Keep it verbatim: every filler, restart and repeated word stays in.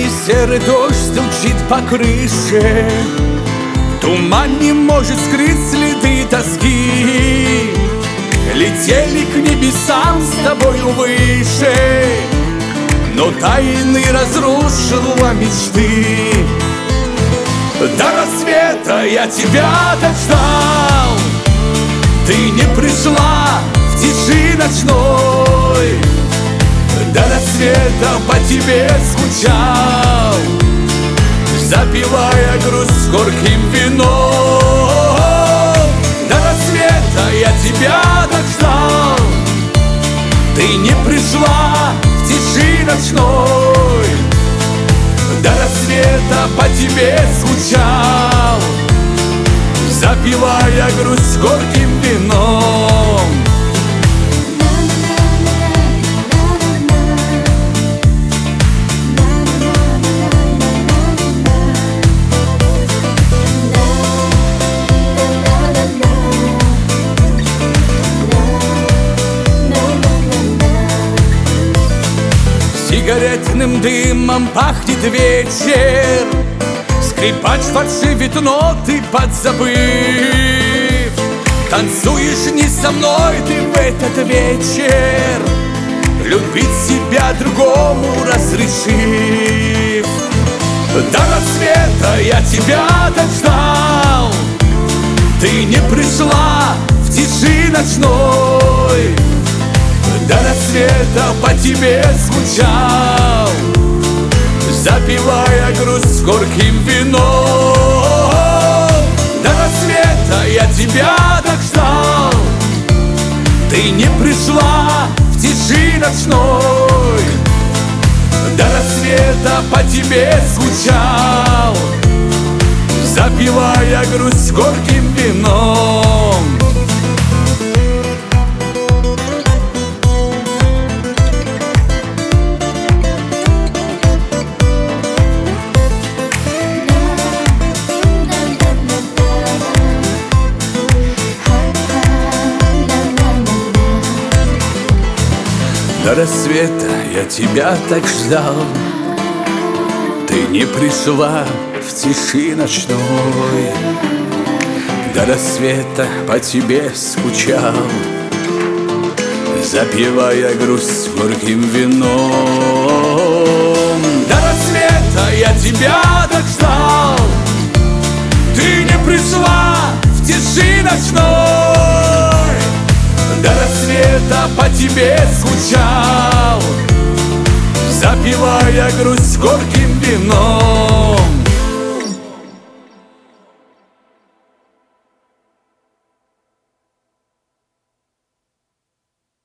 И серый дождь стучит по крыше, туман не может скрыть следы тоски. Летели к небесам с тобою выше, но тайны разрушила мечты. До рассвета я тебя так ждал, ты не пришла в тиши ночной. До рассвета по тебе скучал, запивая грусть горьким вином. До рассвета я тебя так ждал, ты не пришла в тиши ночной. До рассвета по тебе скучал, запивая грусть горьким вином. Сигаретным дымом пахнет вечер, скрипач фальшивит ноты подзабыв. Танцуешь не со мной ты в этот вечер, любить себя другому разрешив. До рассвета я тебя так ждал, ты не пришла в тиши ночной. До рассвета по тебе скучал, запивая грусть горьким вином. До рассвета я тебя так ждал, ты не пришла в тиши ночной. До рассвета по тебе скучал, запивая грусть горьким вином. До рассвета я тебя так ждал, ты не пришла в тиши ночной. До рассвета по тебе скучал, запивая грусть горьким вином. До рассвета я тебя так ждал, ты не пришла в тиши ночной. До рассвета по тебе скучал, запивая грусть горьким вином.